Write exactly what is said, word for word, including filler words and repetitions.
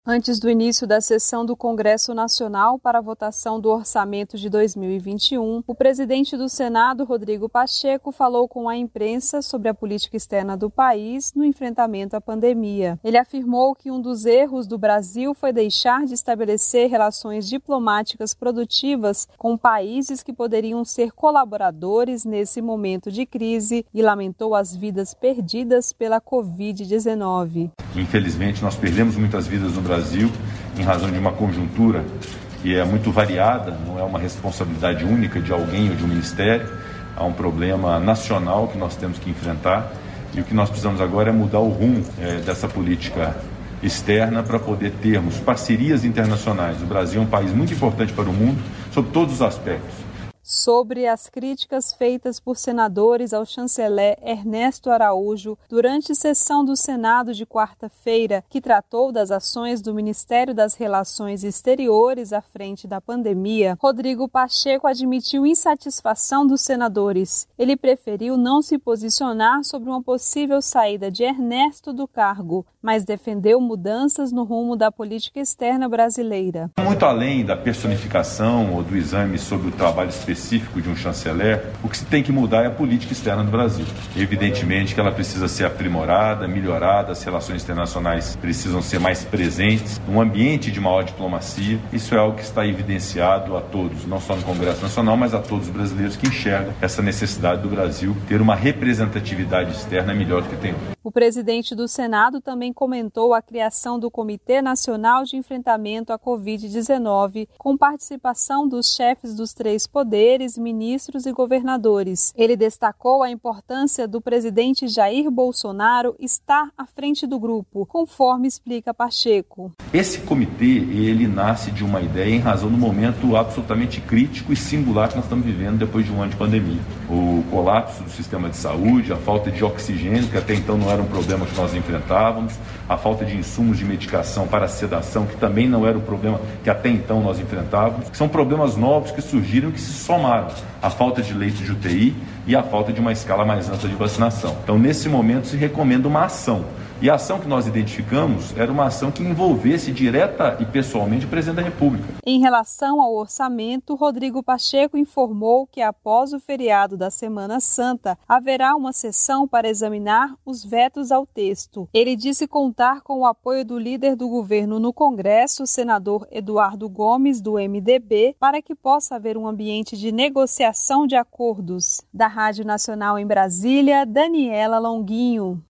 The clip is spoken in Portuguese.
Antes do início da sessão do Congresso Nacional para a votação do orçamento de dois mil e vinte e um, o presidente do Senado, Rodrigo Pacheco, falou com a imprensa sobre a política externa do país no enfrentamento à pandemia. Ele afirmou que um dos erros do Brasil foi deixar de estabelecer relações diplomáticas produtivas com países que poderiam ser colaboradores nesse momento de crise e lamentou as vidas perdidas pela covid dezenove. Infelizmente, nós perdemos muitas vidas no Brasil em razão de uma conjuntura que é muito variada, não é uma responsabilidade única de alguém ou de um ministério, há um problema nacional que nós temos que enfrentar e o que nós precisamos agora é mudar o rumo é, dessa política externa para poder termos parcerias internacionais. O Brasil é um país muito importante para o mundo, sob todos os aspectos. Sobre as críticas feitas por senadores ao chanceler Ernesto Araújo durante sessão do Senado de quarta-feira, que tratou das ações do Ministério das Relações Exteriores à frente da pandemia, Rodrigo Pacheco admitiu insatisfação dos senadores. Ele preferiu não se posicionar sobre uma possível saída de Ernesto do cargo, mas defendeu mudanças no rumo da política externa brasileira. Muito além da personificação ou do exame sobre o trabalho específico de um chanceler, o que se tem que mudar é a política externa do Brasil. Evidentemente que ela precisa ser aprimorada, melhorada, as relações internacionais precisam ser mais presentes, num ambiente de maior diplomacia. Isso é algo que está evidenciado a todos, não só no Congresso Nacional, mas a todos os brasileiros que enxergam essa necessidade do Brasil ter uma representatividade externa melhor do que tem hoje. O presidente do Senado também comentou a criação do Comitê Nacional de Enfrentamento à covid dezenove, com participação dos chefes dos três poderes, ministros e governadores. Ele destacou a importância do presidente Jair Bolsonaro estar à frente do grupo, conforme explica Pacheco. Esse comitê, ele nasce de uma ideia em razão do momento absolutamente crítico e singular que nós estamos vivendo depois de um ano de pandemia. O colapso do sistema de saúde, a falta de oxigênio, que até então não era um problema que nós enfrentávamos, a falta de insumos de medicação para a sedação, que também não era o problema que até então nós enfrentávamos, que são problemas novos que surgiram e que se somaram à falta de leitos de U T I e à falta de uma escala mais ampla de vacinação. Então, nesse momento, se recomenda uma ação. E a ação que nós identificamos era uma ação que envolvesse direta e pessoalmente o presidente da República. Em relação ao orçamento, Rodrigo Pacheco informou que após o feriado da Semana Santa, haverá uma sessão para examinar os vetos ao texto. Ele disse contar com o apoio do líder do governo no Congresso, o senador Eduardo Gomes, do M D B, para que possa haver um ambiente de negociação de acordos. Da Rádio Nacional em Brasília, Daniela Longuinho.